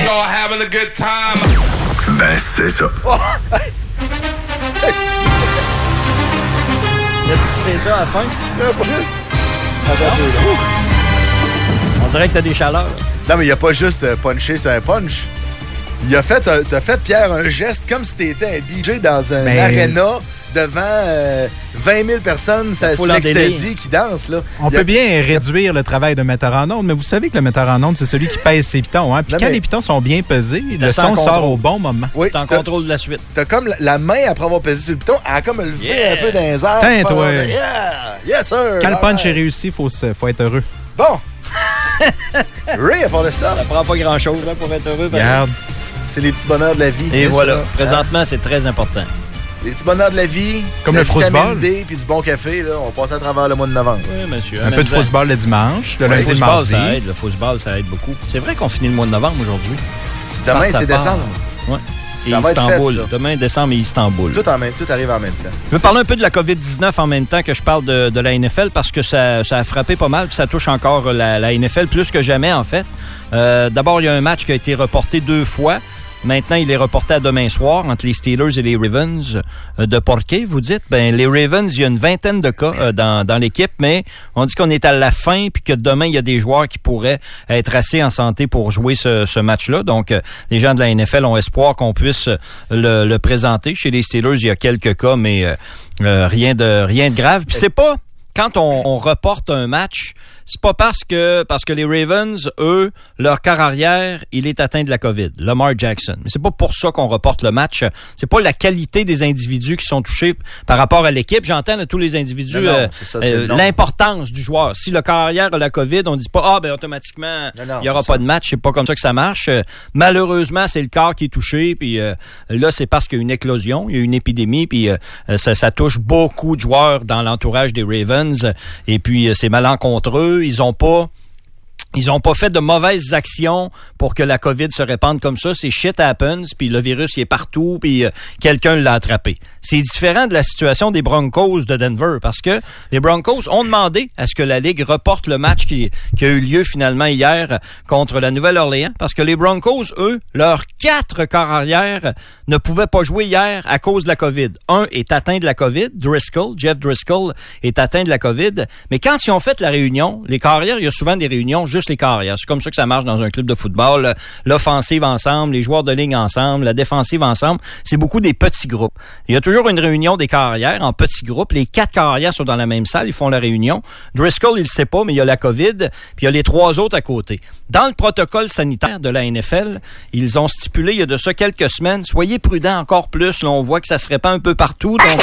y'all having a good time. Ben, c'est ça. C'est ça à la fin? Pas juste. On dirait que t'as des chaleurs. Non, mais il a pas juste punché sur un punch. T'as fait, Pierre, un geste comme si t'étais un DJ dans un arena devant 20 000 personnes sur l'ecstasy qui dansent. Là. On peut bien réduire le travail de metteur en onde, mais vous savez que le metteur en onde, c'est celui qui pèse ses pitons. Hein? Puis quand les pitons sont bien pesés, le son sort au bon moment. Oui, t'es en contrôle de la suite. T'as comme la main, après avoir pesé sur le piton, elle a comme levé un peu dans les airs. Tiens, toi. Yes, sir. Quand le punch est réussi, faut être heureux. Bon. Ray, à part de ça. Ça prend pas grand-chose là, pour être heureux. Regarde. C'est les petits bonheurs de la vie. Et voilà. Ça. Présentement, c'est très important. Les petits bonheurs de la vie. Comme le football. D puis du bon café, là, on passe à travers le mois de novembre. Oui, monsieur. Un peu de football le dimanche, le lundi, mardi. Le football, ça aide beaucoup. C'est vrai qu'on finit le mois de novembre aujourd'hui. Demain, c'est décembre. Oui. Ça va être fait, ça. Demain, décembre et Istanbul. Tout arrive en même temps. Je veux parler un peu de la COVID-19 en même temps que je parle de la NFL parce que ça a frappé pas mal puis ça touche encore la NFL plus que jamais, en fait. D'abord, il y a un match qui a été reporté 2 fois. Maintenant, il est reporté à demain soir entre les Steelers et les Ravens de Porquet, vous dites. Ben, les Ravens, il y a une vingtaine de cas dans l'équipe, mais on dit qu'on est à la fin puis que demain, il y a des joueurs qui pourraient être assez en santé pour jouer ce match-là. Donc, les gens de la NFL ont espoir qu'on puisse le présenter. Chez les Steelers, il y a quelques cas, mais rien de grave. Puis c'est pas... Quand on reporte un match, c'est pas parce que les Ravens, eux, leur quart arrière, il est atteint de la COVID, Lamar Jackson. Mais c'est pas pour ça qu'on reporte le match. C'est pas la qualité des individus qui sont touchés par rapport à l'équipe. J'entends là, tous les individus, l'importance du joueur. Si le quart arrière a la COVID, on dit pas automatiquement il y aura pas de match. C'est pas comme ça que ça marche. Malheureusement, c'est le quart qui est touché. Puis là, c'est parce qu'il y a une éclosion, il y a une épidémie. Puis ça touche beaucoup de joueurs dans l'entourage des Ravens. Et puis, c'est malencontreux. Ils ont pas fait de mauvaises actions pour que la COVID se répande comme ça. C'est shit happens, puis le virus, il est partout, puis quelqu'un l'a attrapé. C'est différent de la situation des Broncos de Denver, parce que les Broncos ont demandé à ce que la Ligue reporte le match qui a eu lieu finalement hier contre la Nouvelle-Orléans, parce que les Broncos, eux, leurs 4 quarts arrière ne pouvaient pas jouer hier à cause de la COVID. Un est atteint de la COVID, Jeff Driscoll est atteint de la COVID, mais quand ils ont fait la réunion, les quarts arrière, il y a souvent des réunions juste les carrières. C'est comme ça que ça marche dans un club de football. L'offensive ensemble, les joueurs de ligne ensemble, la défensive ensemble. C'est beaucoup des petits groupes. Il y a toujours une réunion des carrières en petits groupes. Les 4 carrières sont dans la même salle. Ils font la réunion. Driscoll, il le sait pas, mais il y a la COVID. Puis il y a les 3 autres à côté. Dans le protocole sanitaire de la NFL, ils ont stipulé il y a de ça quelques semaines. Soyez prudents encore plus. Là, on voit que ça se répand un peu partout. Donc,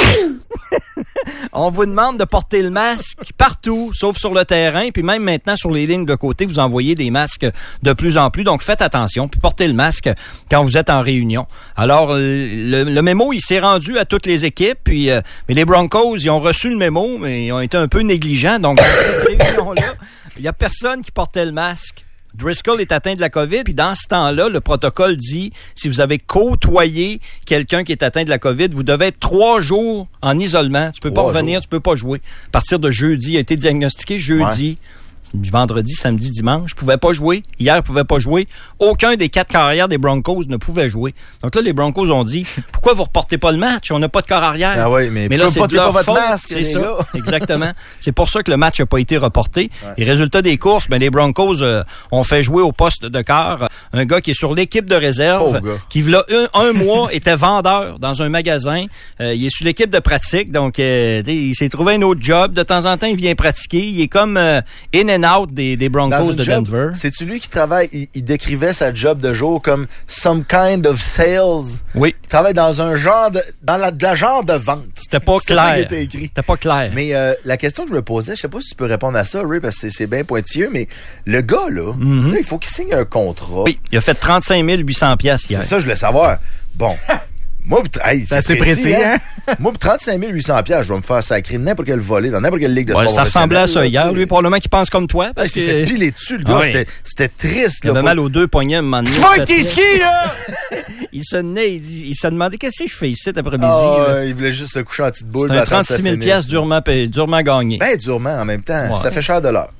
on vous demande de porter le masque partout, sauf sur le terrain. Puis même maintenant, sur les lignes de côté, vous envoyez des masques de plus en plus. Donc, faites attention. Puis portez le masque quand vous êtes en réunion. Alors, le mémo, il s'est rendu à toutes les équipes. Puis, mais les Broncos, ils ont reçu le mémo, mais ils ont été un peu négligents. Donc, dans cette réunion-là, il n'y a personne qui portait le masque. Driscoll est atteint de la COVID, puis dans ce temps-là, le protocole dit, si vous avez côtoyé quelqu'un qui est atteint de la COVID, vous devez être 3 jours en isolement. Tu peux pas revenir, tu peux pas jouer. À partir de jeudi, il a été diagnostiqué jeudi. Vendredi, samedi, dimanche, je pouvais pas jouer. Hier, je pouvais pas jouer. Aucun des 4 carrières des Broncos ne pouvait jouer. Donc là, les Broncos ont dit, pourquoi vous reportez pas le match? On n'a pas de corps arrière. Ah oui, mais là, c'est de leur faute. Masque, c'est ça. Exactement. C'est pour ça que le match n'a pas été reporté. Ouais. Et résultat des courses, les Broncos ont fait jouer au poste de quart un gars qui est sur l'équipe de réserve, qui, il y a un mois, était vendeur dans un magasin. Il est sur l'équipe de pratique, donc il s'est trouvé un autre job. De temps en temps, il vient pratiquer. Il est comme in and out des Broncos de Denver. C'est-tu lui qui travaille, il décrivait sa job de jour comme some kind of sales. Oui. Il travaille dans un genre de, la genre de vente. C'était pas clair. Ça qui était écrit. C'était pas clair. Mais la question que je me posais, je sais pas si tu peux répondre à ça, Ray, parce que c'est bien pointilleux, mais le gars, là, il faut qu'il signe un contrat. Oui, il a fait 35 800$ hier. C'est ça, je voulais savoir. Bon. Moi, c'est assez précis, hein? Moi, pour 35 800$, je vais me faire sacrer n'importe quel volet dans n'importe quelle ligue de sport. Ça ressemblait à ça hier. Lui, probablement qu'il pense comme toi. Parce qu'il s'est fait piler dessus, le gars. C'était triste. Il avait mal aux 2 poignets à un moment donné. Tu tes skis, là! Il se demandait qu'est-ce que je fais ici cet après-midi. Il voulait juste se coucher en petite boule. C'est un 36 000$ durement gagné. Ben, durement en même temps. Ouais. Ça fait cher de l'heure.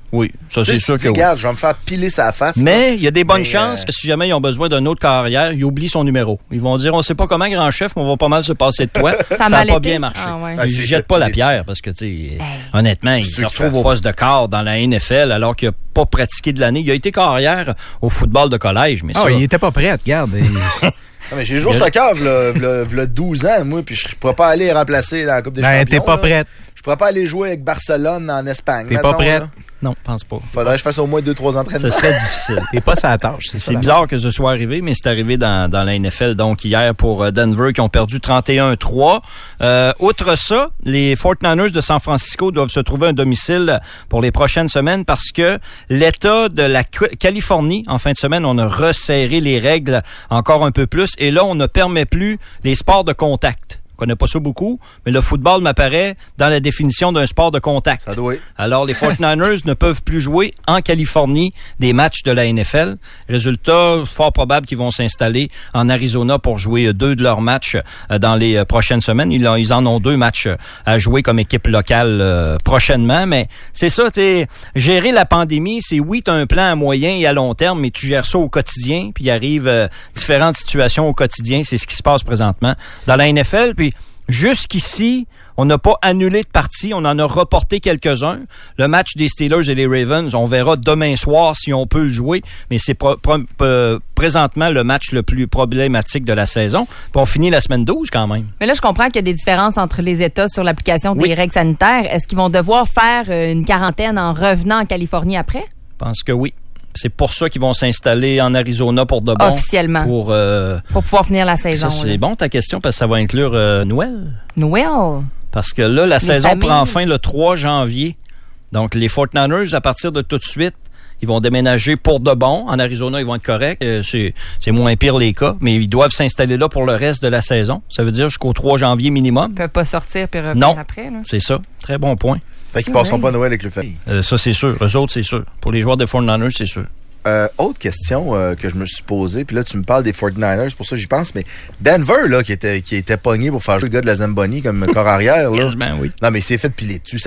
Oui, ça c'est sûr que regarde, je vais me faire piler sa face. Mais il y a des bonnes chances que si jamais ils ont besoin d'un autre carrière, ils oublient son numéro. Ils vont dire, on sait pas comment, grand chef, mais on va pas mal se passer de toi. Ça n'a pas bien marché. Ils jettent pas la pierre parce que, honnêtement, il se retrouve au poste de quart dans la NFL alors qu'il n'a pas pratiqué de l'année. Il a été carrière au football de collège. Mais il était pas prêt, regarde. Mais j'ai joué au soccer v'là 12 ans, moi, puis je pourrais pas aller remplacer dans la Coupe des Champions. T'es pas prête. Je pourrais pas aller jouer avec Barcelone en Espagne. T'es pas prête? Non, je pense pas. Faudrait que je fasse au moins 2-3 entraînements. Ce serait difficile. T'es pas sa tâche. C'est bizarre que ce soit arrivé, mais c'est arrivé dans la NFL, donc hier pour Denver qui ont perdu 31-3. Outre ça, les 49ers de San Francisco doivent se trouver un domicile pour les prochaines semaines parce que l'État de la Californie, en fin de semaine, on a resserré les règles encore un peu plus et là, on ne permet plus les sports de contact. Je connais pas ça beaucoup, mais le football m'apparaît dans la définition d'un sport de contact. Ça doit. Alors, les 49ers ne peuvent plus jouer en Californie des matchs de la NFL. Résultat, fort probable qu'ils vont s'installer en Arizona pour jouer 2 de leurs matchs dans les prochaines semaines. Ils en ont 2 matchs à jouer comme équipe locale prochainement, mais c'est ça, gérer la pandémie, c'est oui, tu as un plan à moyen et à long terme, mais tu gères ça au quotidien, puis il arrive différentes situations au quotidien, c'est ce qui se passe présentement dans la NFL, puis jusqu'ici, on n'a pas annulé de parties, on en a reporté quelques-uns. Le match des Steelers et les Ravens, on verra demain soir si on peut le jouer, mais c'est présentement le match le plus problématique de la saison. Puis on finit la semaine 12 quand même. Mais là, je comprends qu'il y a des différences entre les États sur l'application des règles sanitaires. Est-ce qu'ils vont devoir faire une quarantaine en revenant en Californie après? Je pense que oui. C'est pour ça qu'ils vont s'installer en Arizona pour de bon. Officiellement. Pour pouvoir finir la saison. Ça, c'est bon ta question parce que ça va inclure Noël. Noël. Parce que là, la saison prend fin le 3 janvier. Donc, les 49ers, à partir de tout de suite, ils vont déménager pour de bon. En Arizona, ils vont être corrects. C'est moins pire les cas, mais ils doivent s'installer là pour le reste de la saison. Ça veut dire jusqu'au 3 janvier minimum. Ils ne peuvent pas sortir puis revenir après. Non, c'est ça. Très bon point. Fait qu'ils passeront pas Noël avec le famille. Ça, c'est sûr. Eux autres, c'est sûr. Pour les joueurs des 49ers, c'est sûr. Autre question que je me suis posée, puis là, tu me parles des 49ers, pour ça j'y pense, mais Denver, là, qui était pogné pour faire jouer le gars de la Zamboni comme corps arrière, là. Oui. Non, mais il s'est fait piler dessus.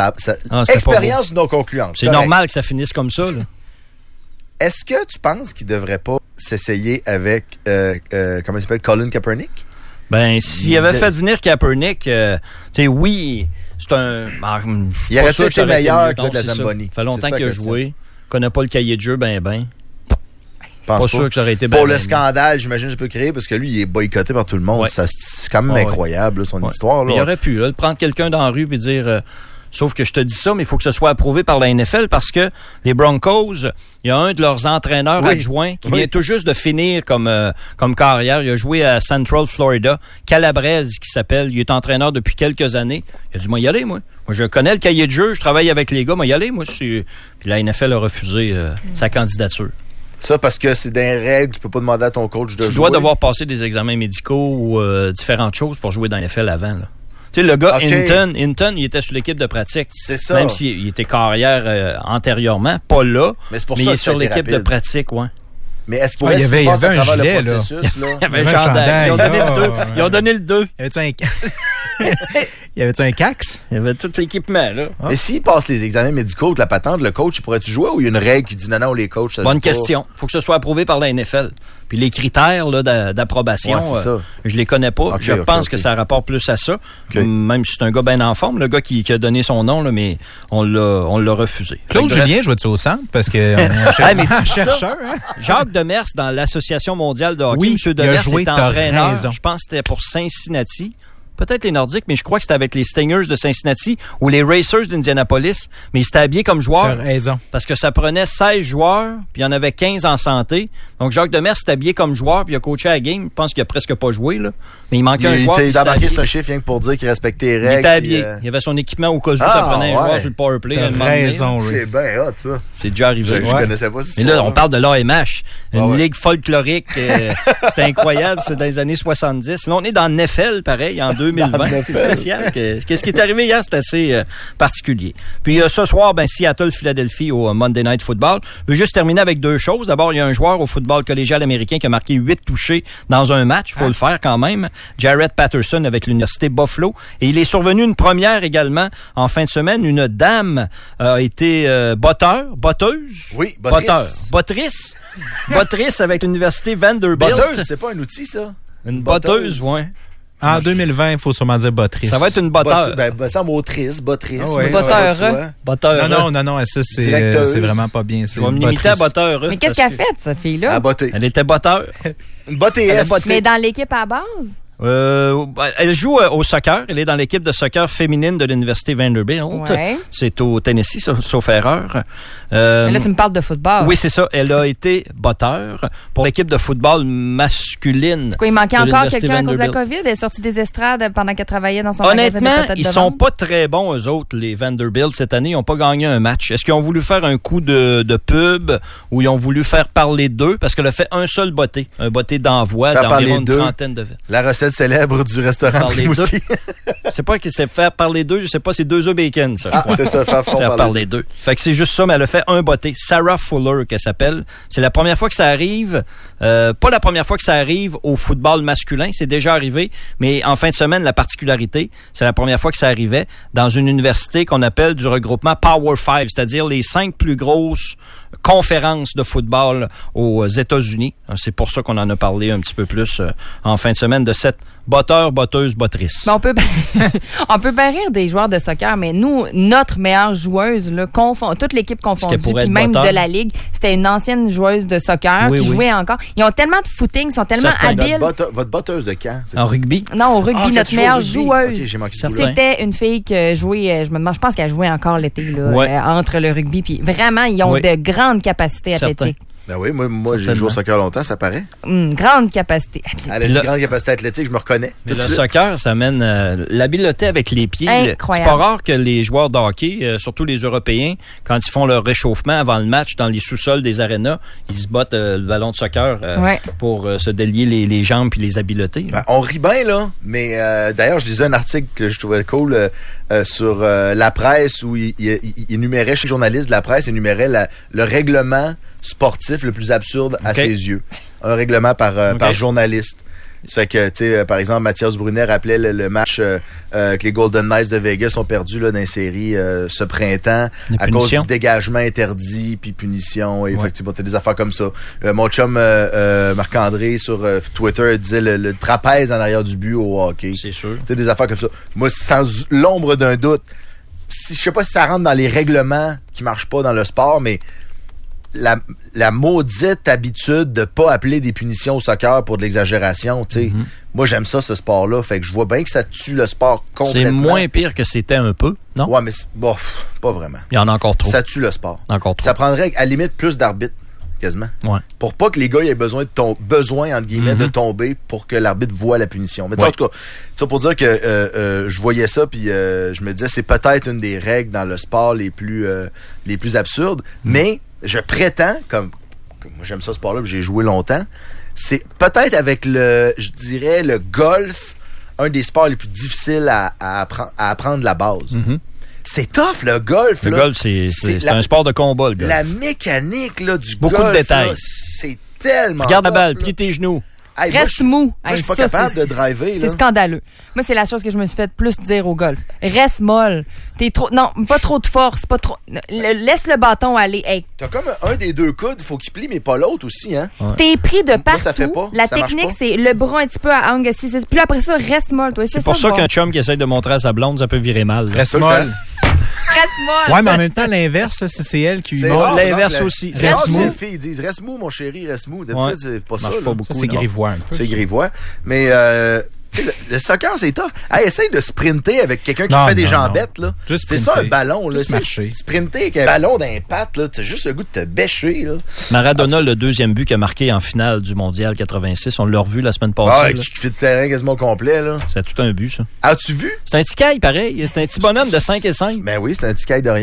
Expérience non concluante. C'est normal que ça finisse comme ça, là. Est-ce que tu penses qu'il devrait pas s'essayer avec, comment il s'appelle, Colin Kaepernick? Ben, s'il avait fait venir Kaepernick, tu sais, oui, c'est un... il aurait été meilleur que de la Zamboni. Ça fait longtemps qu'il a joué. Connaît pas le cahier de jeu, ben. Pas sûr que ça aurait été pour le scandale, j'imagine que je peux créer parce que lui, il est boycotté par tout le monde. Ouais. C'est quand même incroyable, là, son histoire. Là. Il aurait pu prendre quelqu'un dans la rue et dire sauf que je te dis ça, mais il faut que ce soit approuvé par la NFL parce que les Broncos, il y a un de leurs entraîneurs adjoints qui vient tout juste de finir comme carrière. Il a joué à Central Florida, Calabrese qui s'appelle. Il est entraîneur depuis quelques années. Il a dit, moi, y aller, moi. Moi, je connais le cahier de jeu, je travaille avec les gars, moi, y aller, moi. Puis la NFL a refusé sa candidature. Ça, parce que c'est des règles, tu peux pas demander à ton coach de jouer. Tu dois devoir passer des examens médicaux ou différentes choses pour jouer dans la NFL avant, là. Tu sais, le gars, Hinton, il était sur l'équipe de pratique. C'est ça. Même s'il était carrière antérieurement, pas là. Mais c'est pour mais ça il est sur l'équipe de pratique, Mais est-ce qu'il y avait un gilet, là? Il y avait un chandail. Ils ont donné le 2. Y avait-tu un cax? Il y avait tout l'équipement, là. Mais s'il passe les examens médicaux avec la patente, le coach, pourrait-tu jouer ou il y a une règle qui dit non, les coachs, ça Bonne question. Faut que ce soit approuvé par la NFL. Puis les critères là, d'approbation, je les connais pas. Je pense que ça rapporte plus à ça. Même si c'est un gars bien en forme, le gars qui a donné son nom, là, mais on l'a refusé. Claude Julien jouait-tu au centre? Parce que un chercheur. Hein? Jacques Demers, dans l'Association mondiale de hockey, M. Demers est entraîneur. Je pense que c'était pour Cincinnati. Peut-être les Nordiques, mais je crois que c'était avec les Stingers de Cincinnati ou les Racers d'Indianapolis. Mais il s'était habillé comme joueur. T'as raison. Parce que ça prenait 16 joueurs, puis il y en avait 15 en santé. Donc, Jacques Demers s'était habillé comme joueur, puis il a coaché à la game. Je pense qu'il a presque pas joué, là. Mais il manquait un joueur. Il a embarqué ce chiffre rien que pour dire qu'il respectait les règles. Il était habillé. Il avait son équipement au cas où ça prenait un joueur sur le powerplay. T'as raison, oui. C'est bien hot, ça. C'est déjà arrivé. Je connaissais pas ça. Mais là, on parle de l'AMH. Une ligue folklorique. C'était incroyable. C'est dans les années 70. Là, on est dans NFL, pareil, en 2020. C'est spécial. Qu'est-ce qui est arrivé hier, c'est assez particulier. Puis ce soir, Seattle-Philadelphie au Monday Night Football. Je veux juste terminer avec deux choses. D'abord, il y a un joueur au football collégial américain qui a marqué 8 touchés dans un match. Faut le faire quand même. Jared Patterson avec l'Université Buffalo. Et il est survenu une première également en fin de semaine. Une dame a été botteuse. Oui, bottrice avec l'Université Vanderbilt. Botteuse, c'est pas un outil, ça? Une botteuse, oui. En 2020, il faut sûrement dire bottrice. Ça va être une botteur. Ça, motrice, bottrice. Botteur. Non, ça, c'est vraiment pas bien. Je vais me limiter à botteur. Mais qu'est-ce qu'elle a fait, cette fille-là? Elle était botteur. Une bottéesse. Mais dans l'équipe à base? Elle joue au soccer. Elle est dans l'équipe de soccer féminine de l'Université Vanderbilt. Ouais. C'est au Tennessee, sauf erreur. Mais là, tu me parles de football. Oui, c'est ça. Elle a été botteur pour l'équipe de football masculine. C'est quoi, il manquait encore quelqu'un à cause de la COVID? Elle est sortie des estrades pendant qu'elle travaillait dans son magasin de patates de Honnêtement, ils sont pas très bons, eux autres, les Vanderbilt, cette année. Ils n'ont pas gagné un match. Est-ce qu'ils ont voulu faire un coup de pub ou ils ont voulu faire parler d'eux? Parce qu'elle a fait un seul botté. Un botté d'envoi d'environ une trentaine de... La recette célèbre du restaurant Rimouski. C'est pas qu'il sait faire parler d'eux, je sais pas, c'est 2 œufs bacon, ça, je crois. C'est ça, faire parler d'eux. Fait que c'est juste ça, mais elle a fait un botté. Sarah Fuller, qu'elle s'appelle. C'est la première fois que ça arrive, pas la première fois que ça arrive au football masculin, c'est déjà arrivé, mais en fin de semaine, la particularité, c'est la première fois que ça arrivait dans une université qu'on appelle du regroupement Power 5, c'est-à-dire les 5 plus grosses conférences de football aux États-Unis. C'est pour ça qu'on en a parlé un petit peu plus en fin de semaine de cette botteuse, bottrice. Mais on peut bien rire des joueurs de soccer, mais nous, notre meilleure joueuse, là, toute l'équipe confondue, puis même de la Ligue, c'était une ancienne joueuse de soccer qui jouait encore. Ils ont tellement de footing, ils sont tellement habiles. Votre botteuse de camp? En rugby? Non, au rugby, notre meilleure joueuse. Okay, j'ai manqué c'était une fille qui jouait, je pense qu'elle jouait encore l'été, là, entre le rugby, puis vraiment, ils ont de grandes capacités athlétiques. Ben oui, moi j'ai joué au soccer longtemps, ça paraît. Grande capacité athlétique. Elle a une grande capacité athlétique, je me reconnais. Mais le soccer, ça mène l'habileté avec les pieds. Incroyable. C'est pas rare que les joueurs de hockey, surtout les Européens, quand ils font leur réchauffement avant le match dans les sous-sols des arénas, ils se battent le ballon de soccer pour se délier les jambes puis les habiletés. Ben, on rit bien, là, mais d'ailleurs, je lisais un article que je trouvais cool sur la presse où il énumérait, chez les journalistes de la presse, énumérait le règlement sportif le plus absurde à ses yeux. Un règlement par journaliste. Ça fait que, tu sais, par exemple, Mathias Brunet rappelait le match que les Golden Knights de Vegas ont perdu là, dans les séries ce printemps à cause du dégagement interdit puis punition. Et effectivement, t'as des affaires comme ça. Mon chum Marc-André sur Twitter disait le trapèze en arrière du but au hockey. C'est sûr. Tu sais, des affaires comme ça. Moi, sans l'ombre d'un doute, je sais pas si ça rentre dans les règlements qui marchent pas dans le sport, mais la maudite habitude de pas appeler des punitions au soccer pour de l'exagération, tu sais. Mm-hmm. Moi, j'aime ça, ce sport-là. Fait que je vois bien que ça tue le sport complètement. C'est moins pire que c'était un peu, non? Ouais, mais pas vraiment. Il y en a encore trop. Ça tue le sport. Encore trop. Ça prendrait, à la limite, plus d'arbitres, quasiment. Ouais. Pour pas que les gars aient besoin, entre guillemets, de tomber pour que l'arbitre voit la punition. Mais en tout cas, ça pour dire que je voyais ça, puis je me disais, c'est peut-être une des règles dans le sport les plus absurdes, mais je prétends, comme moi j'aime ça ce sport-là, j'ai joué longtemps, c'est peut-être avec le golf, un des sports les plus difficiles à apprendre la base. Mm-hmm. C'est tough, le golf. Le golf, c'est un sport de combat, le golf. La mécanique là, du golf. Beaucoup de détails. Là, c'est tellement Regarde tough, la balle, plie tes genoux. Hey, reste mou. Moi, je suis pas capable de driver. C'est scandaleux. Moi, c'est la chose que je me suis fait plus dire au golf. Reste molle. Non, pas trop de force. Pas trop. Laisse le bâton aller. Hey. T'as comme un des deux coudes, il faut qu'il plie, mais pas l'autre aussi, hein? Ouais. T'es pris de partout. Moi, ça fait pas. La technique, c'est le bras un petit peu à angle. Puis après ça, reste molle. Toi. C'est pour ça qu'un chum qui essaie de montrer à sa blonde, ça peut virer mal. Reste molle. Reste molle. Ouais, mais en même temps, l'inverse, c'est elle qui lui montre. L'inverse aussi. Reste mou. Les filles disent reste mou, mon chéri, reste mou. D'habitude, c'est pas ça. Pas beaucoup. C'est grivois. C'est grivois. Mais le soccer, c'est tough. Hey, essaye de sprinter avec quelqu'un qui fait des jambettes. Là. C'est ça un ballon. Là. Sprinter avec un ballon dans les pattes, là, t'as juste le goût de te bêcher. Là. Maradona, le deuxième but qu'il a marqué en finale du Mondial 86, on l'a revu la semaine passée. Qui fait le terrain quasiment complet. Là. C'est tout un but, ça. As-tu vu? C'est un petit caille, pareil. C'est un petit bonhomme de 5 et 5. Ben oui, c'est un petit caille de rien.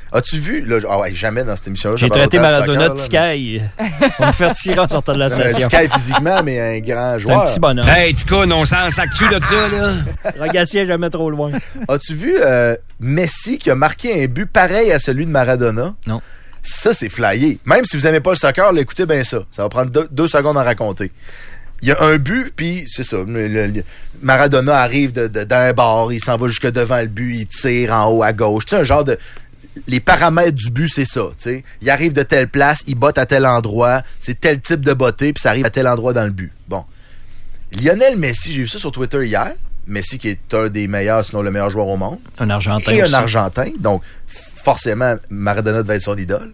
As-tu vu, là, jamais dans cette émission-là. J'ai traité Maradona de Ticaille. On va me faire tirer en sortant de la station. Ticaille physiquement, mais un grand joueur. C'est un petit bonhomme. Hey, Ticoun, on s'en sac-tu de ça, là? Regassier jamais trop loin. As-tu vu Messi qui a marqué un but pareil à celui de Maradona? Non. Ça, c'est flyé. Même si vous n'aimez pas le soccer, là, écoutez bien ça. Ça va prendre 2 secondes à raconter. Il y a un but, puis c'est ça. Maradona arrive d'un bar, il s'en va jusque devant le but, il tire en haut à gauche. Tu sais, un genre de... Les paramètres du but, c'est ça. T'sais. Il arrive de telle place, il botte à tel endroit, c'est tel type de botter, puis ça arrive à tel endroit dans le but. Bon. Lionel Messi, j'ai vu ça sur Twitter hier. Messi qui est un des meilleurs, sinon le meilleur joueur au monde. Un Argentin et aussi. Un Argentin. Donc, forcément, Maradona devait être son idole.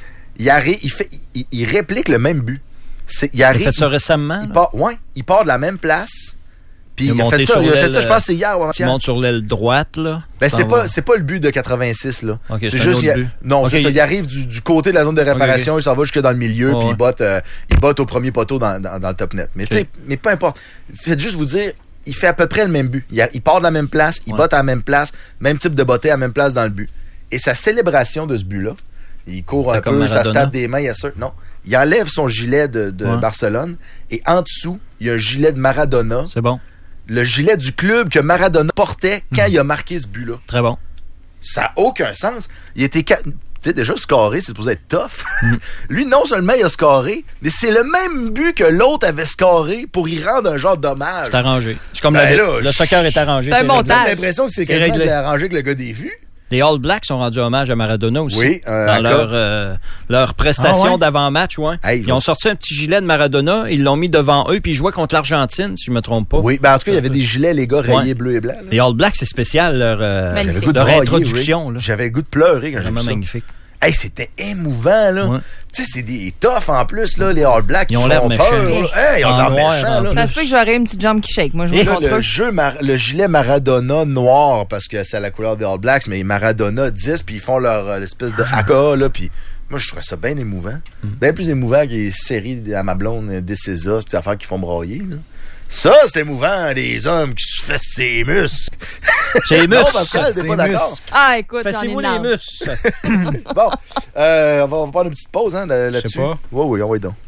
Il réplique le même but. Il a fait ça récemment? Il part de la même place. Puis il a fait ça, je pense que c'est hier ou avant-hier. Il monte sur l'aile droite, là. Ben, c'est pas le but de 86, là. Okay, c'est juste, c'est ça. Il arrive du côté de la zone de réparation, il s'en va jusque dans le milieu, puis il botte au premier poteau dans le top net. Mais mais peu importe. Faites juste vous dire, il fait à peu près le même but. Il part de la même place, il botte à la même place, même type de botter à la même place dans le but. Et sa célébration de ce but-là, il court un peu, ça se tape des mains, il y a ça. Non. Il enlève son gilet de Barcelone, et en dessous, il y a un gilet de Maradona. C'est bon. Le gilet du club que Maradona portait quand il a marqué ce but-là. Très bon. Ça n'a aucun sens. Il était... Tu sais, déjà, scoré, c'est supposé être tough. Lui, non seulement il a scoré, mais c'est le même but que l'autre avait scoré pour y rendre un genre d'hommage. C'est arrangé. C'est comme le soccer est arrangé. C'est un montage. J'ai l'impression que c'est quasiment arrangé que le gars des vues. Les All Blacks ont rendu hommage à Maradona aussi. Oui, dans leur prestation d'avant-match. Ouais. Hey, ils ont sorti un petit gilet de Maradona, ils l'ont mis devant eux, puis ils jouaient contre l'Argentine, si je ne me trompe pas. Oui, parce qu'il y avait des gilets, les gars, rayés bleu et blanc. Là. Les All Blacks, c'est spécial, leur introduction. Là. J'avais le goût de pleurer quand j'ai vu ça. Magnifique. Hey, c'était émouvant, là. Ouais. Tu sais, c'est des toughs en plus, là, les All Blacks. Ils ont l'air méchants. Hey, ils ont l'air méchants, là. Ça se peut que j'aurais une petite jambe qui shake. Moi, je vois le gilet Maradona noir, parce que c'est à la couleur des All Blacks, mais Maradona 10, puis ils font leur espèce de haka, là, puis moi, je trouvais ça bien émouvant. Bien plus émouvant que les séries à ma blonde, des César, puis des affaires qui font brailler, là. Ça, c'est émouvant, des hommes qui se fessent ses muscles. Ses muscles. Non, Pascal, t'es pas d'accord. Ah, écoute, fessez-vous les muscles. Bon, on va prendre une petite pause, hein, là-dessus. Je sais pas. Oui, on va y donc.